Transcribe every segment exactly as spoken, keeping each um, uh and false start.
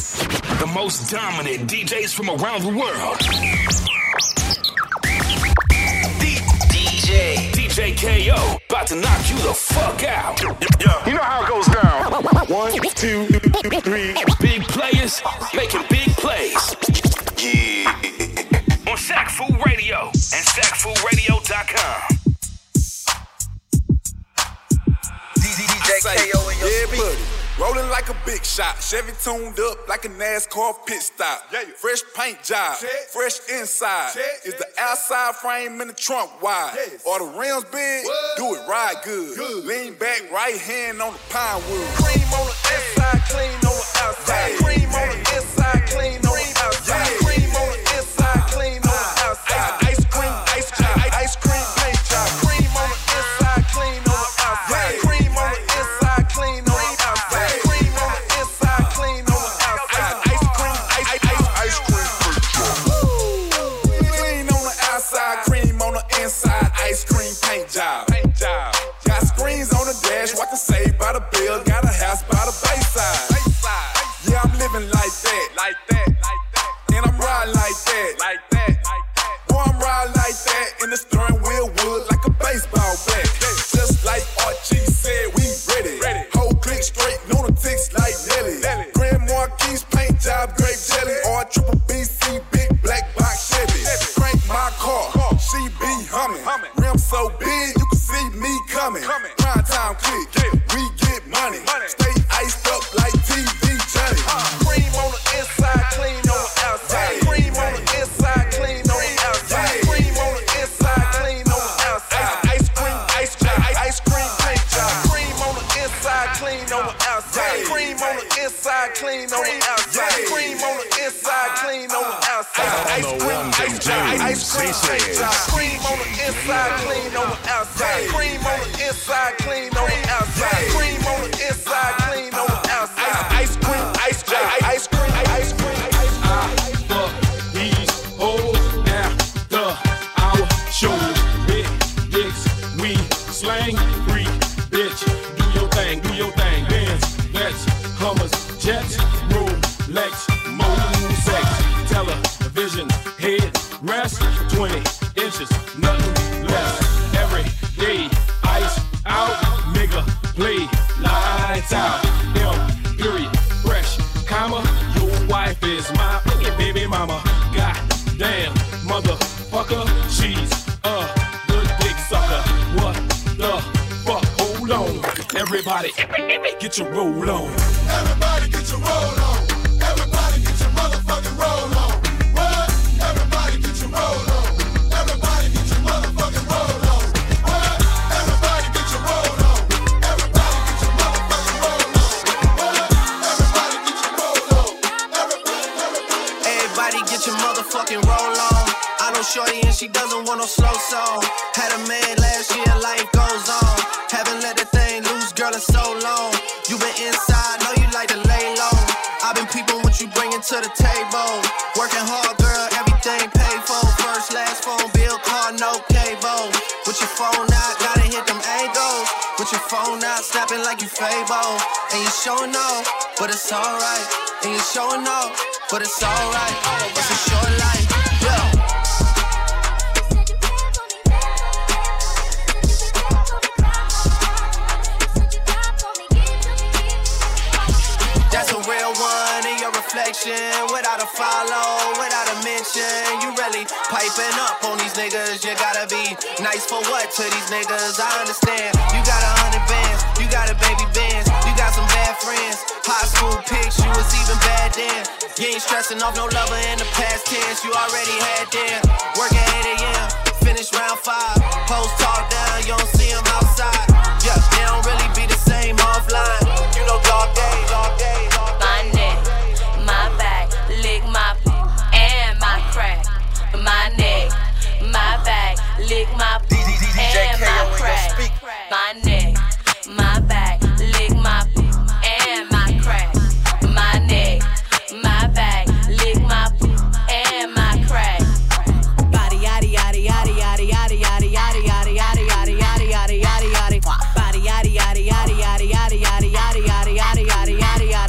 The most dominant D Js from around the world. D J D J K O, about to knock you the fuck out. You know how it goes down. One, two, three. Big players making big plays. Yeah. On Sack Food Radio and sack food radio dot com. D J K O in your yeah, speak. buddy. Rolling like a big shot. Chevy tuned up like a NASCAR pit stop. Yeah. Fresh paint job. Check. Fresh inside. Check. Is the outside frame in the trunk wide? Yes. Or the rims big? What? Do it ride good. good. Lean back, right hand on the pine wood. Cream on the inside, clean on the outside. Yeah. Cream on the inside, clean on the outside. Yeah. Cream on the inside, clean on the outside. Ice cream, ice cream, ice cream paint job. Cream on the inside, clean on the outside. Cream on the inside, clean on the outside. Ice cream paint job. Paint job. Got screens on the dash, watching Saved by the Bell. Got a house by the Bayside. Bayside. Yeah, I'm living like that. Like that. Like that. And I'm riding like that. Like that. Like that. Boy, I'm riding like that. And the steering wheel wood like a baseball bat. Just like Archie said, we ready. ready. Whole click straight, lunatics like Nelly. Nelly. Grand Marquis paint job, grape jelly. Or triple B C, big black box Chevy. Crank my car, she be humming. So big, you can see me coming. coming. Prime time click, yeah. We get money. money. Stay iced up like T V Johnny. Uh. Cream on the inside, clean on the outside. Yeah. Cream on the inside, clean on the outside. Yeah. Cream on the inside, clean on the outside. Ice cream, ice cream, ice cream paint job. Cream on the inside, clean on the outside. Yeah. Cream on the inside, clean on the outside. Yeah. Cream on the inside, clean on the outside. Ice cream, ice cream, ice cream paint job. Cream on the inside, clean on the outside. Cream on the inside, clean on the outside. Cream on the inside, clean on the outside. Ice cream, ice cream, ice cream, ice cream. I fuck these hoes after our show. Big dicks, we slang free. Bitch, do your thing, do your thing. Benz, Lex, Hummers, Jets, Rolex, Moon, Sex, television, head rest, twenty inches, nothing less. Every day, ice out, nigga, play lights out. M, period, fresh, comma, your wife is my baby mama. Goddamn, motherfucker, she's a good dick sucker. What the fuck? Hold on, everybody, get your roll on. Everybody get your roll on. Everybody get your motherfucking roll on. What? Everybody get your roll on. Everybody get your motherfucking roll on. What? Everybody get your roll on. Everybody get your motherfucking roll on. What? Everybody get your roll on. Everybody, everybody. Everybody get your motherfucking roll on. I know shorty and she doesn't want no slow song. Had a man last year, life goes on. Haven't let the thing loose, girl, in so long. You been inside, know you like to lay low. I've been peeping what you bringing to the table. Working hard, girl, everything paid for. First, last phone bill, car, no cable. With your phone out, gotta hit them angles. With your phone out, snapping like you Fable. And you showing off, but it's alright. And you showing off, but it's alright. It's a short life, yeah. Without a follow, without a mention, you really piping up on these niggas. You gotta be nice for what to these niggas? I understand. You got a hundred bands, you got a baby bands, you got some bad friends. High school pics, you was even bad then. You ain't stressing off no lover in the past tense. You already had them. Working eight a.m., finish round five. Post talk down, you don't see them outside. Yeah, they don't really be the same offline. You know, dog days, dog days, dog days. My neck, my back, lick my and my crack. My neck, my back, lick my and my crack. My neck, my back, lick my and my crack. My neck, my back, lick my and my crack. Body yaddy yaddy yaddy yaddy yaddy yaddy yaddy yaddy yaddy yaddy yaddy yaddy yaddy yaddy. Body yaddy yaddy yaddy yaddy yaddy yaddy yaddy yaddy yaddy yaddy yaddy yaddy.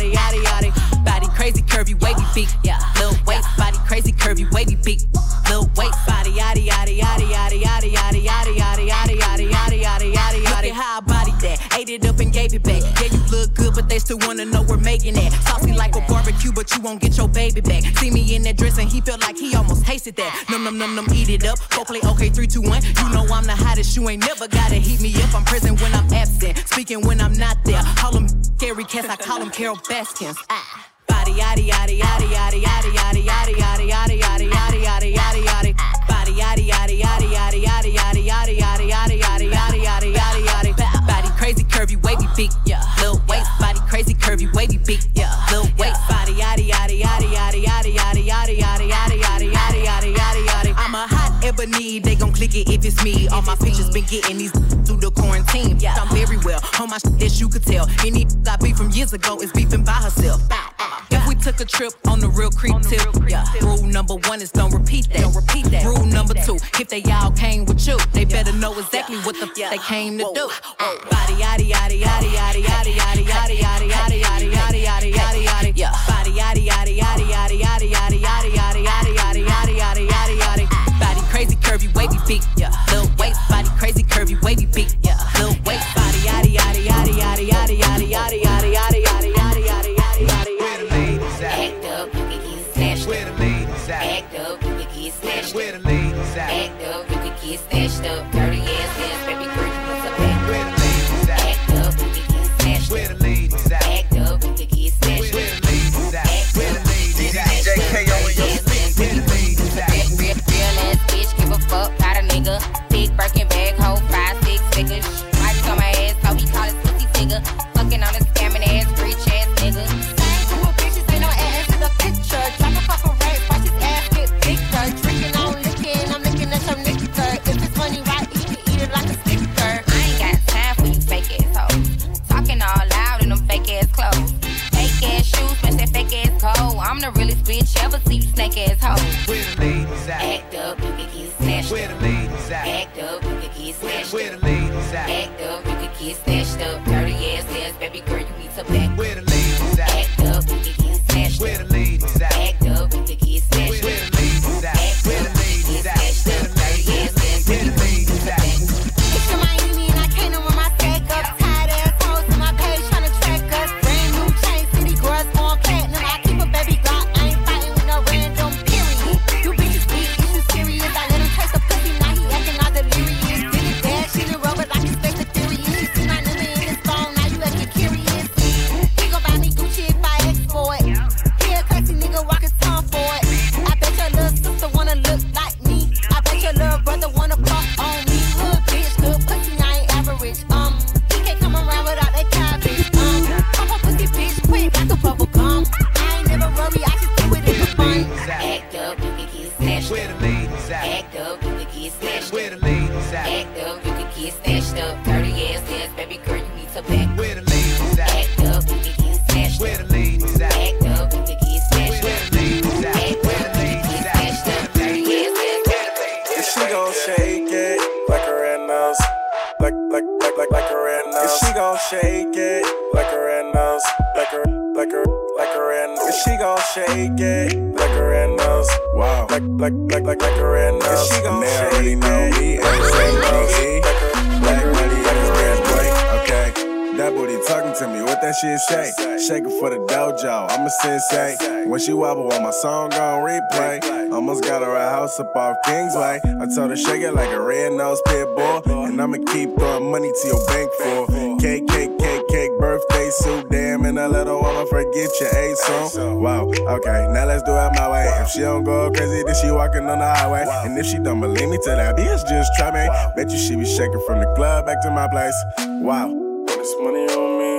know we're making that. Saucy like a barbecue, but you won't get your baby back. See me in that dress and he felt like he almost tasted that. Num num num num, eat it up. Go play okay, three, two, one. You know I'm the hottest, you ain't never gotta heat me up. I'm present when I'm absent, speaking when I'm not there. Call them scary cats, I call them Carol Baskins. Ah. Body yaddy yaddy yaddy yaddy yaddy yaddy yaddy yaddy yaddy yaddy yaddy yaddy yaddy yaddy. Body yaddy yaddy yaddy yaddy yaddy yaddy yaddy yaddy yaddy yaddy yaddy yaddy yaddy yaddy. Body crazy curvy wavy big, yeah. Little waist, body crazy curvy wavy big, yeah. Little waist, body yaddy yaddy yaddy yaddy yaddy yaddy yaddy yaddy yaddy yaddy yaddy yaddy yaddy yaddy. I'm a hot ebony, they gon' click it if it's me. All my pictures been getting these through the quarantine. I'm very well on my shit that you could tell. Any got beef from years ago is beefing by herself. If we took a trip on the real creep tip, yeah. Rule number one is don't repeat that. Don't repeat that. Rule number two, if they all came with you, they better know exactly what the f they came to do. Body yaddy yaddy yaddy yaddy yaddy yaddy yaddy yaddy yaddy yaddy yaddy yaddy yaddy yaddy. Yeah. Body yaddy yaddy yaddy yaddy yaddy yaddy yaddy yaddy yaddy yaddy yaddy yaddy yaddy yaddy. Body crazy curvy wavy big, yeah. Little waist, body crazy curvy wavy big, yeah. Little waist, body yaddy yaddy yaddy yaddy yaddy yaddy yaddy yaddy yaddy yaddy yaddy yaddy yaddy yaddy. Where the ladies at? Act up, you can get snatched. Where the ladies at? Act up, you can get snatched. Where the ladies at? Act up, you can get snatched up. Dirty ass ass, baby girl, you want some back. Where the ladies at? Act up, you can get snatched. Where the ladies at? Act up, you can get snatched. Where the ladies at? Where the ladies at? D J K O in your speech. Where the ladies at? Real, real ass bitch, give a fuck, got a nigga. Big Birkin bag, hold five, six figures. Mike on my ass, so he call his pussy figure. Fucking on a scamming ass, rich ass nigga. Same group of bitches, ain't no ass in the picture. Drop a couple racks, watch his ass get bigger. Drinking, I'm licking, I'm looking at your nigga. If it's money right, eat it, eat it like a sticker. I ain't got time for you fake ass hoes. Talking all loud in them fake ass clothes. Fake ass shoes, match that fake ass coat. I'm the realest bitch ever see you snake ass hoe. Where the ladies at? Act up, you can get snatched. Where the ladies at? Act up, you can get snatched. Where the ladies at? Act up, you can get snatched up. Dirty ass ass, baby girl, you need to back. Where the ladies at? Act up, you can get snatched. Where the ladies at? Act up, you can get snatched. Where the ladies at? Act Where the up, you ladies can at? get snatched up. Dirty ass ass, Where the ladies at? It's in Miami and I came in with my stack up. Tired ass hoes on my page tryna track us. Brand new chain, city girls on platinum. I keep a baby Glock, I ain't fighting with no random period. You bitches weak, is you serious? I let him taste the pussy, now he acting all delirious. Did it bad, she done rubber like his face the furious. She see my number in his phone, now you acting curious. He gon' buy me Gucci if I ask for it. He a classy nigga, rock his tongue for it. I bet your little sister wanna look like me. I bet your little brother wanna fuck on me. Hood bitch, good pussy, I ain't average. Um, he can't come around without that cabbage. Um, pop a pussy bitch, quick like a bubble gum. I ain't never worry, I just do it in the fun. Act up, you can get snatched. Where the ladies at? Act up, you can get snatched. Where the ladies at? Act up, you can get snatched up. Dirty ass ass, baby girl, you need to back. Where the ladies at? Act up, you can get snatched. Where the ladies at? Act up, you can get snatched. Where the ladies at? Act Where up, the you can ladies get at? snatched up. Dirty ass ass. If she gon' shake it like a red nose, like like like like like a red nose. If she gon' shake it like a red nose, like a like a like a red nose. If she gon' shake it like a red nose, wow, like like like like like a red nose. If she gon' They shake already know it me, like a red nose, Black money in the red boy. Okay, that booty talking to me. What that shit say? Shake it for the dojo. I'm a sensei. When she wobble on my song on replay, almost got her a house up off Kingsway. I told her shake it like a red nose pit bull, and I'ma keep throwing money to your bank for cake, cake, cake, cake, birthday suit. Damn, and a little I'ma forget your A song. Wow. Okay, now let's do it my way. If she don't go crazy, then she walking on the highway. And if she don't believe me, tell that bitch just try me. Bet you she be shaking from the club back to my place. Wow. This money on me,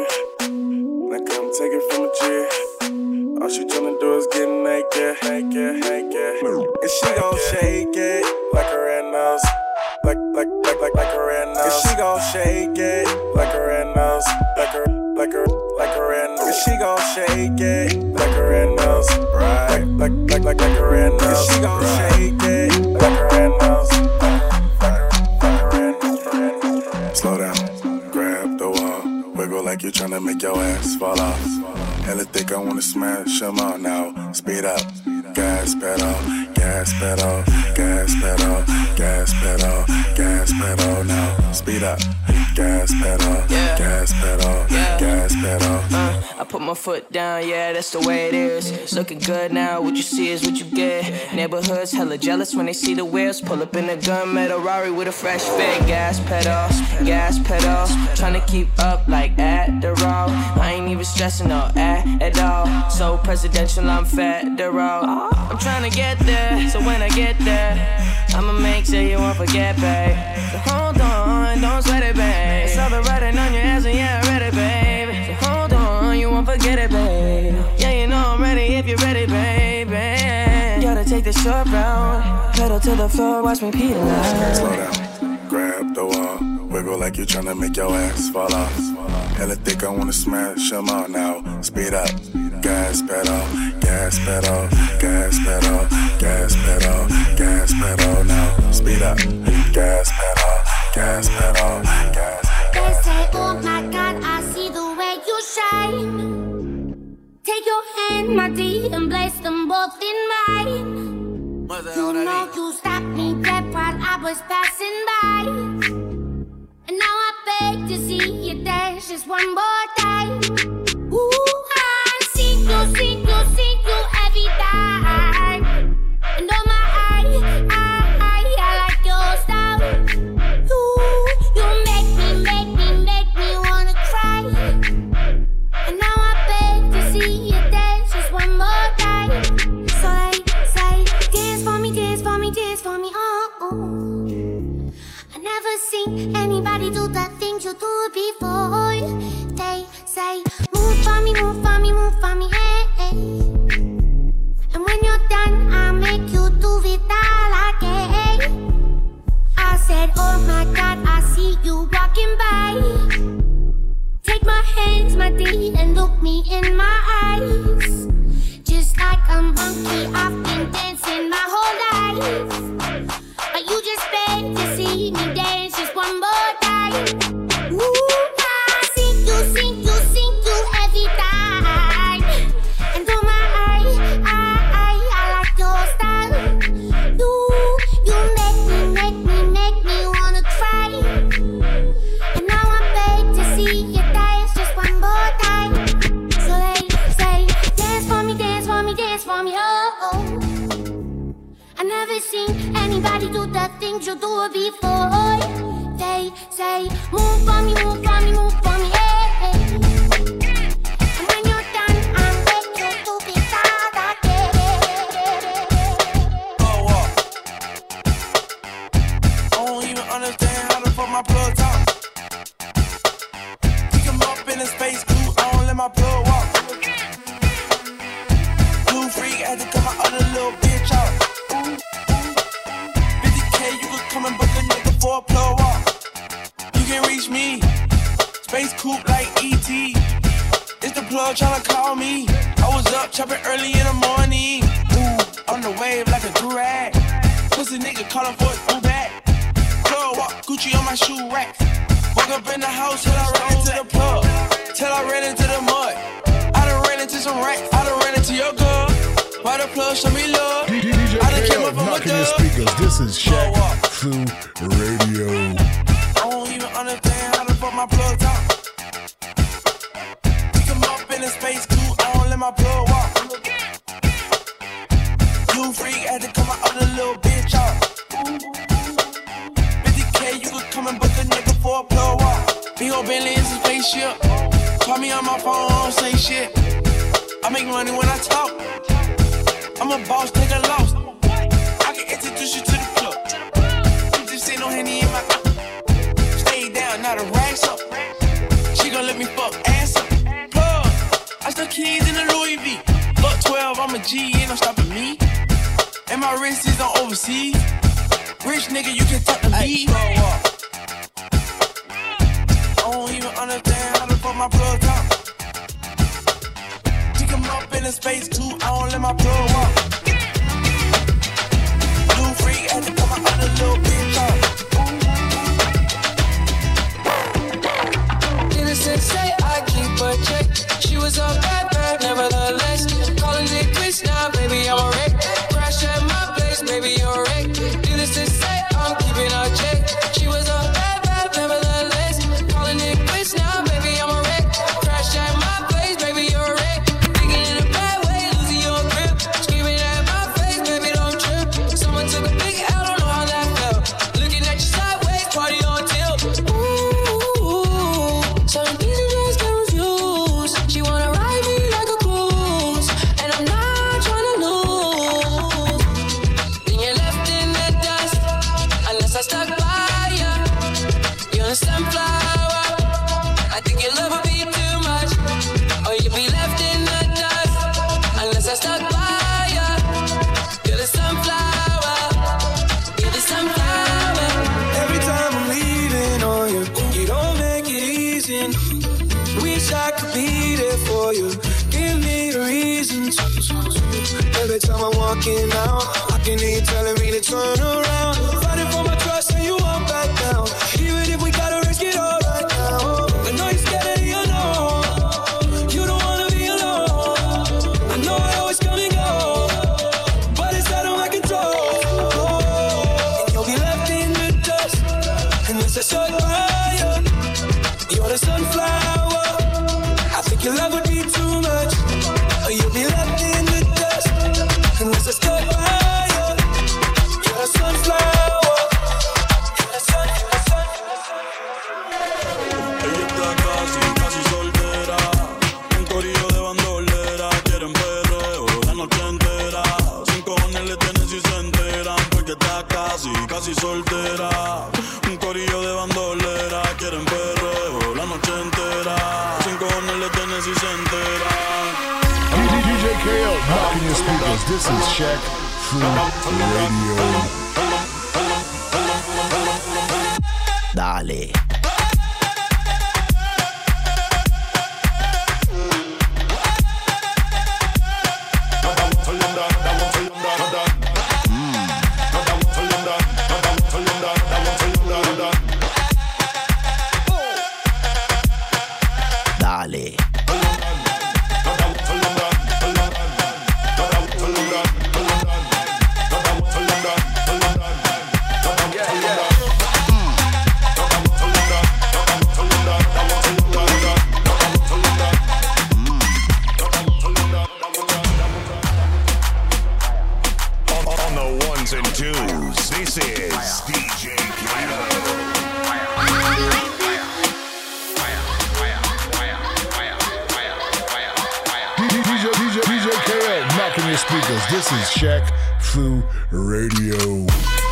now come take it from a G. All she tryna do is get naked, naked, naked. And she gon' shake it like a red nose, like like like like like a red nose. And she gon' shake it like a red nose, like a like a like a red nose. And she gon' shake it like a red nose, right? Like like like like a red nose. And she gon' shake it like a red nose, like a like a red nose. Slow down. Grab the wall, wiggle like you're tryna make your ass fall off. Hella thick, I wanna smash them all now. Speed up, gas pedal, gas pedal, gas pedal, gas pedal, gas pedal now. Speed up, gas pedal, yeah. gas pedal, yeah. gas pedal. Uh, I put my foot down, yeah, that's the way it is. It's looking good now, what you see is what you get. Neighborhoods hella jealous when they see the wheels. Pull up in a gunmetal Rari with a fresh fit. Gas pedal, gas pedal. Tryna keep up like Adderall. I ain't even stressing no at, at all. So presidential, I'm federal. I'm tryna get there, so when I get there, I'ma make sure you won't forget, babe. So hold on, don't sweat it, babe. It's all been riding on your ass and yeah, I'm ready, babe. So hold on, you won't forget it, babe. Yeah, you know I'm ready if you're ready, baby. Gotta take the short route. Pedal to the floor, watch me peel out. Slow down, grab the wall. Wiggle like you tryna make your ass fall off. Hella thick, I wanna smash them all now. Speed up, gas pedal, gas pedal, gas pedal, gas pedal, gas pedal now. Speed up, gas pedal, gas pedal, gas pedal. They say, oh my God, I see the way you shine. Take your hand, my D, and place them both in mine. You know you stopped me dead while I was passing by. And now I beg to see you dance just one more time. Ooh, I see you, see you, see you every time. And oh my, I, I, I, I like your style. Ooh, you make me, make me, make me wanna cry. And now I beg to see you dance just one more time. So I say, dance for me, dance for me, dance for me, oh, oh. Never seen anybody do the things you do before. They say, move for me, move for me, move for me, hey, hey. And when you're done, I'll make you do it all again. I said, oh my God, I see you walking by. Take my hands, my D, and look me in my eyes. Just like a monkey, I've been dancing my whole life. But you just beg to see me dance just one more time. Ooh, I sing you, sing you, sing you every time. And oh my, I, I, I like your style. You, you make me, make me, make me wanna cry. And now I beg to see you dance just one more time. So they say, dance for me, dance for me, dance for me, oh, oh. I never seen anybody do the things you do before. They say, move for me, move for me, move for me, hey, hey. And when you're done, I'll make you do it all again. Oh, uh, I don't even understand how to fuck my plug talk. Pick him up in a space coupe, I don't let my plug walk. Blue freak had to cut my other little bitch out. Come and book a nigga for a plug walk. You can reach me, space coupe like E T. It's the plug tryna call me. I was up chopping early in the morning. Ooh, on the wave like a durag. Pussy nigga calling for a do back. Plug walk, Gucci on my shoe rack. Woke up in the house till I ran into the plug. Till I ran into the mud. I done ran into some racks. I done ran into your girl. Why the plug show me love? D J K O knocking your speakers. This is Shaq Fu Radio. I don't even understand how to fuck my plug talk. Pick him up in a space coupe, I don't let my plug walk. Blue freak had to cut my other little bitch out. fifty K, you could come and book a nigga for a plug walk. Big ol' Bentley is a spaceship. Call me on my phone, I don't say shit. I make money when I talk. I'm a boss, take a loss. I can introduce you to the club. You just ain't no Henny in my cup. Stay down, not a racks up. She gon' let me fuck ass up. Plug, I stuck keys in the Louis V. Buck twelve, I'm a G, ain't no stopping me. And my wrist is on overseas. Rich nigga, you can talk to me. I don't even understand how to fuck my plug talk. Pick him up in a space coupe, I don't let my plug walk. Blue freak had to cut my other little bitch out. Innocent say I keep a check. She was a bad bad, nevertheless. Calling it quits now, baby, I'm a wreck. Crash at my place, baby, you're a wreck. Innocent say I'm keeping a check. She was a bad bad, nevertheless. Every time I'm walking out, I can hear you telling me to turn around. Fighting for my trust and you won't back down. Even if we gotta risk it all right now. I know you're scared of the unknown. You don't wanna be alone. I know I always come and go, but it's out of my control. And you'll be left in the dust, and it's a short fire. You're the sunflower. I think your love would be too much, or you'll be left in the dust, and it's a short fire. You're the sunflower. You're the sun, you're the sun, you're the sun. Ella está casi, casi soltera. Un corillo de bandolera. Quieren perreo la noche entera. Sin cojones le tienen si se enteran. Porque está casi, casi soltera. Un corillo de bandolera. Quieren perreo la noche entera. Sin cojones le tienen si se enteran. D J K O, knocking your speakers. This is Shaq Fu Radio. Dale. Dale. On the ones and twos, this is D J Kato. DJ, DJ, D J K O, knocking your speakers. This is Shaq Fu Radio.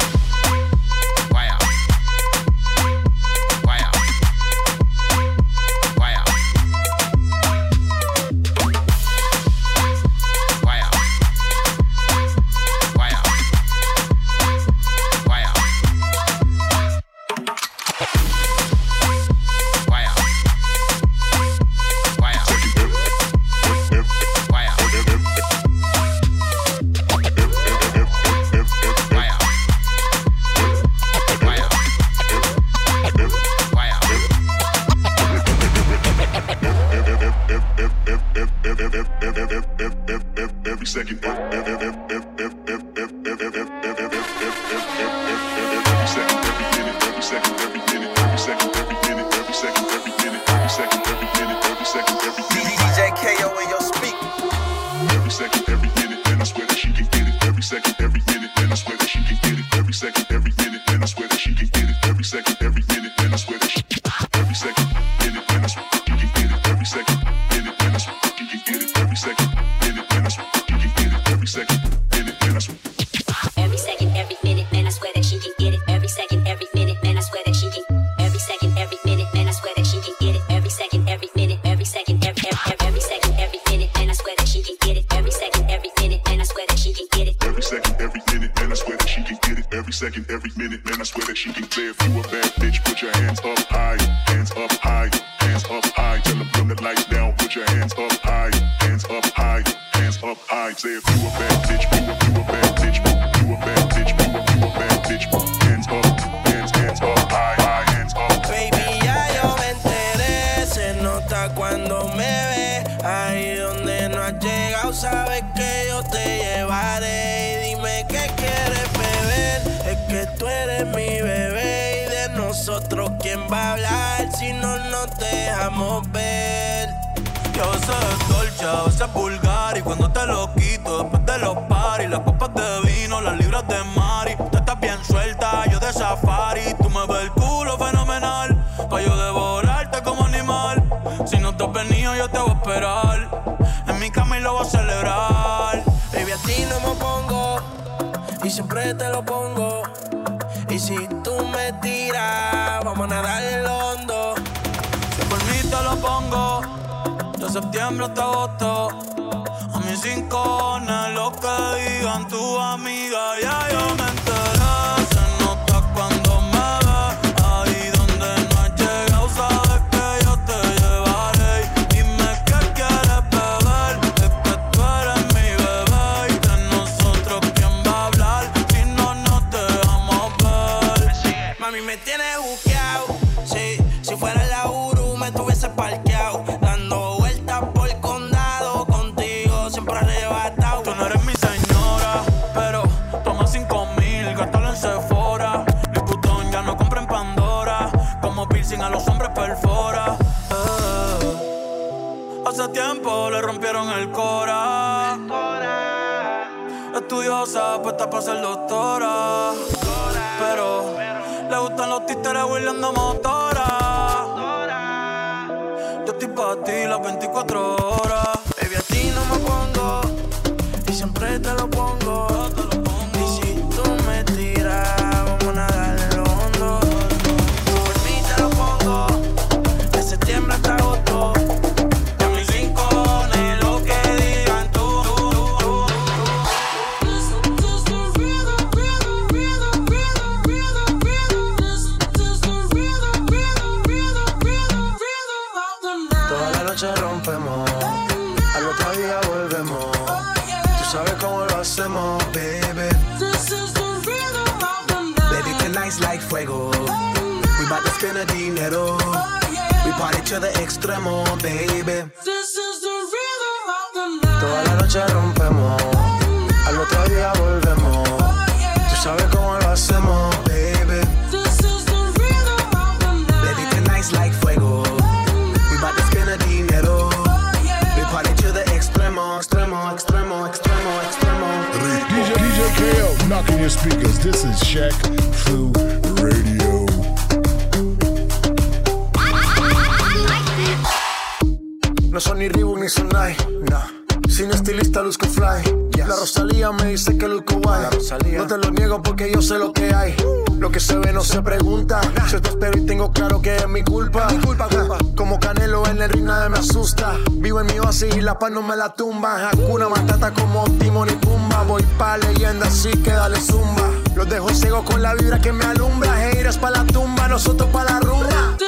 Every second, every second, every minute, every second, every minute, every second, every minute, every second, every minute, every second, every minute, every second, every minute. D J K O in your speaker. Every second, every minute, and I swear that she can get it. Every second, every minute, and I swear that she can get it. Every second, every minute, and I swear that she can get it. Every second, every minute, and I swear that she. Every second, minute, and I swear she can get it. Every second, minute, and I swear she can get it. Every second, minute, and I swear she can get it. Every second, minute, and I swear. Every second, every minute, man, I swear that she can get it. Every second, every minute, man, I swear that she can. Every second, every minute, man, I swear that she can get it. Every second, every minute, every second, every every every second, every minute, man, I swear that she can get it. Every second, every minute, man, I swear that she can get it. Every second, every minute, man, I swear that she can get it. Every second, every minute, man, I swear that she can play. If you a bad bitch, put your hands up high, hands up high, hands up high. Tell them bring the lights down, put your hands up high, hands up high, hands up high. Say if you a bad bitch, you a, you a bad bitch, you a bad bitch, you a, you a bad bitch. Hands up, hands, hands up high, high, hands up. Baby, ya yo me enteré, se nota cuando me ve. Ahí donde no has llegado, sabes que yo te llevaré. Y dime qué quieres beber, es que tú eres mi bebé. Y de nosotros, ¿quién va a hablar si no nos dejamos ver? Que a veces es dolce, a veces es vulgar. Y cuando te lo quito, después de los paris, las copas de vino, las libras de mari. Tú estás bien suelta, yo de safari. Tú me ves el culo fenomenal, pa' yo devorarte como animal. Si no te has venido, yo te voy a esperar. En mi cama y lo voy a celebrar. Baby, a ti no me pongo, y siempre te lo pongo. Y si tú me tiras, vamos a nadar en lo hondo. Si por mí te lo pongo, de septiembre hasta agosto. A mis cinco lo que digan tu amiga, ya yo me enteré. Se nota cuando me ves, ahí donde no has llegado, sabes que yo te llevaré. Dime qué quieres beber, es que tú eres mi tienes buqueado. Sí, si fuera la Uru me tuviese parqueado. Dando vueltas por el condado, contigo siempre arrebatado. Tú no eres mi señora, pero toma cinco mil, gástalo en Sephora. Mi putón ya no compra en Pandora, como piercing a los hombres perfora. Eh, hace tiempo le rompieron el cora. Estudiosa, puesta para ser doctora, pero le gustan los títeres huirleando motora. Yo estoy pa' ti las veinticuatro horas. Baby, a ti no me pongo y siempre te lo pongo. Y si tú me tiras, vamos a nadar en lo hondo. Por mí te lo pongo de septiembre hasta agosto. Y a mis rincones lo que digan tú, tú, tú, tú. Toda la noche rompemos, al otro día volvemos. Tú sabes cómo lo hacemos, baby. Baby, tonight's like fuego. We bout to spend the dinero. We party to the extremo, baby. Toda la noche rompemos, al otro día volvemos. Tú sabes cómo lo hacemos, baby. Baby, tonight's like fuego. We bout to spend the dinero. We party to the extremo, extremo, extremo, extremo, extremo. D J, D J K O, knocking your speakers. This is Shaq Fu Radio. No son ni Reebok ni Sonai, nah. Sin estilista luzco fly, yes. La Rosalía me dice que luzco guay. No te lo niego porque yo sé lo que hay. Lo que se ve no se pregunta. Nah. Yo te espero y tengo claro que es mi culpa, mi culpa, culpa. Como Canelo en el ring nadie me asusta. Vivo en mi oasis y la paz no me la tumba. Hakuna Matata como Timon y Pumba. Voy pa' leyenda así que dale zumba. Los dejo ciego con la vibra que me alumbra. Haters pa' la tumba, nosotros pa' la rumba.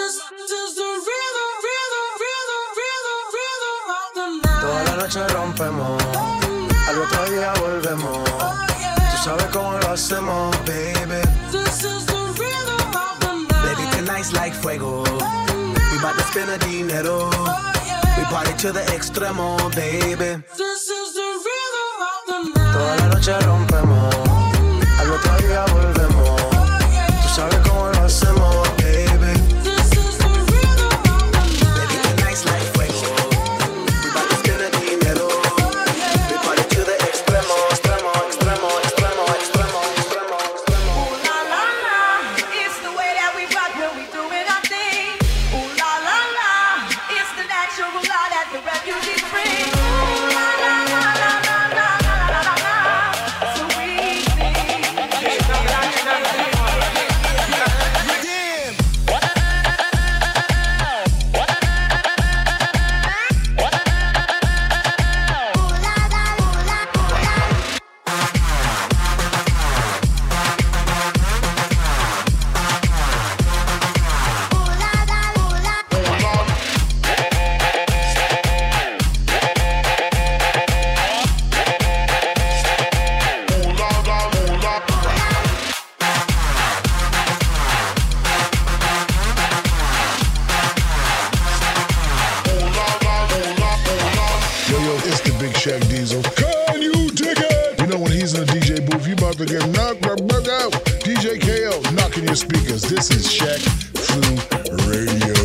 Toda la noche rompemos, al otro día volvemos. Tú sabes cómo lo hacemos, baby. Baby, tonight's like fuego. We bout to spend the dinero. We party to the extremo, baby. Toda la noche rompemos, al otro día volvemos. Tú sabes cómo lo hacemos, baby. Baby, tonight's like fuego. D J K O, knocking your speakers. This is Shaq Fu Radio.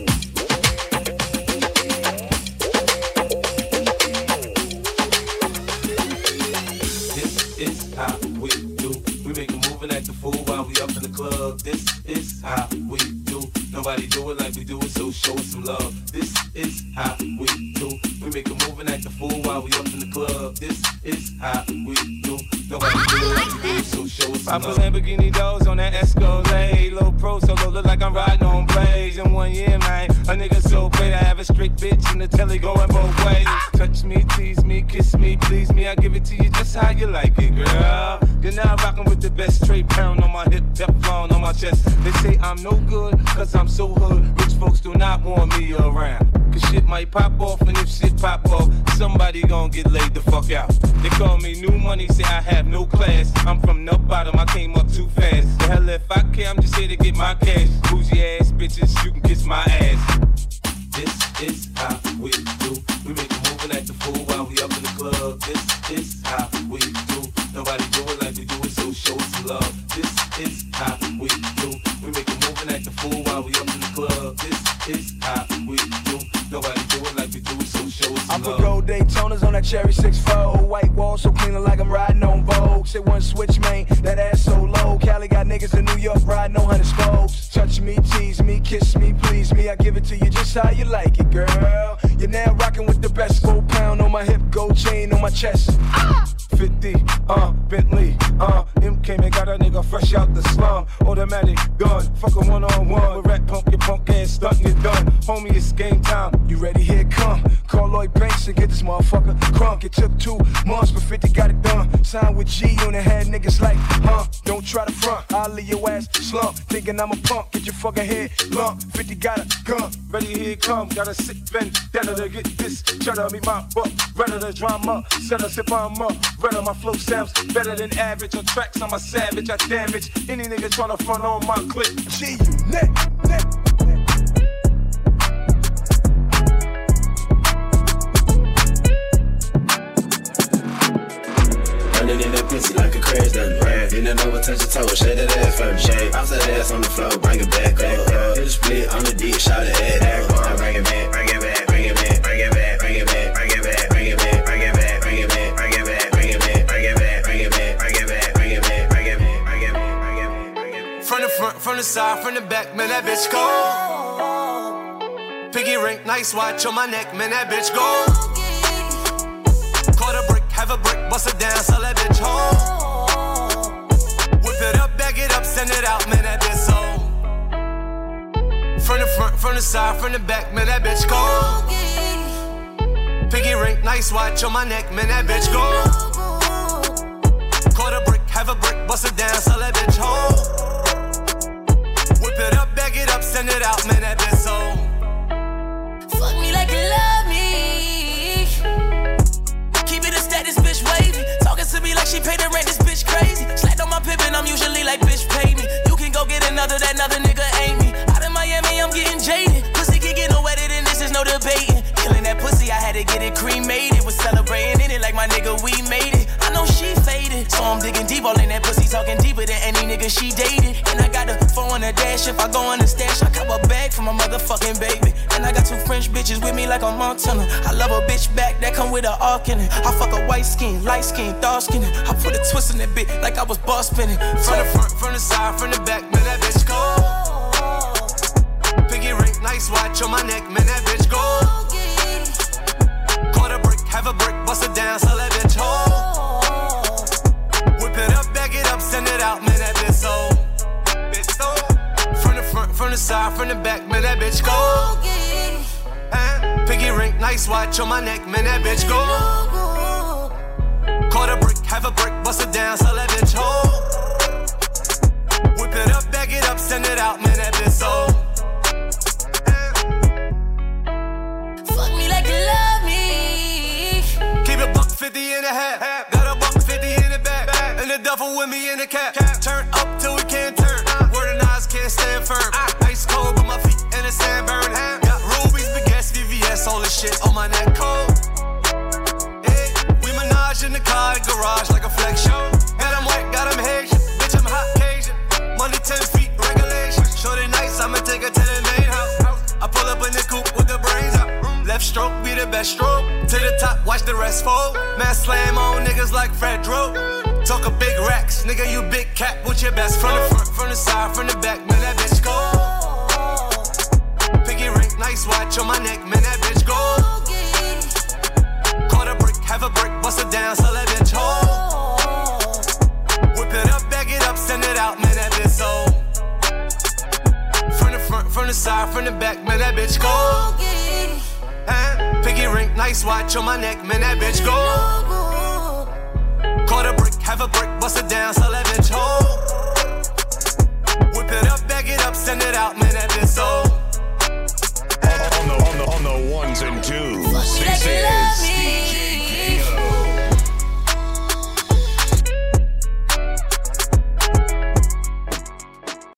This is how we do. We make a move and act a fool while we up in the club. This is how we do. Nobody do it like we do it, so show us some love. This is how we do. We make a move and act a fool while we up in the club. This is how we do. Nobody do it like we do it, so show us some love. I put Lamborghini doors on that Escalade. Low pro solo look like I'm riding on blades. In one year, man, a nigga so great. I have a strict bitch in the telly going both ways. Touch me, tease me, kiss me, please me. I give it to you just how you like it, girl. You're now rocking with the best, straight pound on my hip, Teflon on my chest. They say I'm no good, cause I'm so hood. Rich folks do not want me around. Cause shit might pop off, and if shit pop off, somebody gon' get laid the fuck out. They call me new money, say I have no class. I'm from the bottom, I came up too fast. The hell if I care, I'm just here to get my cash. Bougie ass bitches, you can kiss my ass. This is how we do. We make a move and act the fool while we up in the club. This is how we do. Nobody do it like we do it, so show us some love. This is how we do. We make a move and act the fool while we up in the club. This is how we do. Nobody do it like we do it, so show us some I love. put gold Daytonas on that cherry six four. White wall so clean like I'm riding on Vogue. Say one switch, man, that ass so low. Cali got niggas in New York riding on hundred spokes. Touch me, tease me, kiss me, please me. I give it to you just how you like it, girl. You're now rocking with the best. Gold pound on my hip, gold chain on my chest. Ah! fifty, uh, Bentley, uh, M came and got a nigga fresh out the slum. Automatic gun, fuck a one on one. With rat punk, your punk ass stuck and done. Homie, it's game time. You ready? Here it come. Call Lloyd Banks and get this motherfucker crunk. It took two months, but fifty got it done. Signed with G on the head, niggas like, huh? Don't try to front. I'll leave your ass slump. Thinking I'm a punk, get your fucking head lump. fifty got a gun. Ready, here it come. Got a sick vendetta to get this. Try to meet my buck. Ready to drama. Set us if I'm up. Ready, my flow sounds better than average. On tracks, I'm a savage. I damage any nigga tryna front on my clip. G you neck, neck. Running in that pussy like a crash done ran. Bend it over, touch your toe, shake that ass from shake. Bounce that ass on the floor, bring it back up. Hit a split on the deep, shout it at that. Now bring it back, bring it back, bring it back, bring it back, bring it back, bring it back, bring it back, bring it back, bring it back, bring it back, bring it back, bring it back, bring it back, bring it back, bring it back, bring it back, bring it back, bring it back, bring it back. From the front, from the side, from the back, man, that bitch go. Piggy ring, nice watch on my neck, man, that bitch go. Caught a brick, have a brick, bust it down, sell that bitch home. Whip it up, bag it up, send it out, man, that bitch so. From the front, from the side, from the back, man, that bitch go. Piggy ring, nice watch on my neck, man, that bitch go. Caught a brick, have a brick, bust it down, sell that bitch home. Whip it up, bag it up, send it out, man, that bitch so. Fuck me like you love me. Keep it a status, bitch wavy. Talking to me like she paid the rent, this bitch crazy. Slapped on my pippin', I'm usually like, bitch pay me. You can go get another, that another nigga ain't me. Out in Miami, I'm getting jaded. Pussy can get no wetter than this, is no debating. Killing that pussy, I had to get it cremated. Was celebrating in it like my nigga, we made it. I know she faded, so I'm digging deep, all in that pussy, talking deeper than any nigga she dated. And I got the phone on the dash, if I go on the stash, I cop a bag for my motherfucking baby. And I got two French bitches with me like a Montana. I love a bitch back that come with a arc in it. I fuck a white skin, light skin, dark skin. I put a twist in that bitch like I was boss spinning. From the front, from the side, from the back, man, that bitch go. Piggy ring, nice watch on my neck, man, that bitch go. Caught a brick, have a brick, bust it down, sell that bitch home. Whip it up, bag it up, send it out, man, that bitch so. Bitch so. From the front, from the side, from the back, man, that bitch go. Uh, Piggy ring, nice watch on my neck, man, that bitch go. Caught a brick, have a brick, bust it down, sell that bitch home. Whip it up, bag it up, send it out, man, that bitch so. Fuck me like you love me. Keep a buck fifty in the half, got a buck fifty in the back, and the duffel with me in the cap. Turn up till we can't turn. Word and eyes can't stand firm. Ice cold, but my feet in the sand burn. Got rubies, baguettes, V V S, all this shit on my neck cold. Hey, we menage in the car, garage like a flex show. Got 'em white, got 'em Haitian, bitch I'm hot Cajun. Money ten feet, regulation. Shorty nice, I'ma take her to the main house. I pull up in the coupe with the brains out. Left stroke be the best stroke. To the top, watch the rest fold. Man slam on niggas like Fred Dro. Talk a big racks, nigga you big cat with your best friend. From the front, from the side, from the back, man that bitch go. Piggy ring, nice watch on my neck, man that bitch go. Caught a brick, have a brick, bust it down, sell that bitch home. Whip it up, bag it up, send it out, man that bitch so. From the front, from the side, from the back, man that bitch go. Uh, Piggy ring, nice watch on my neck, man that bitch go.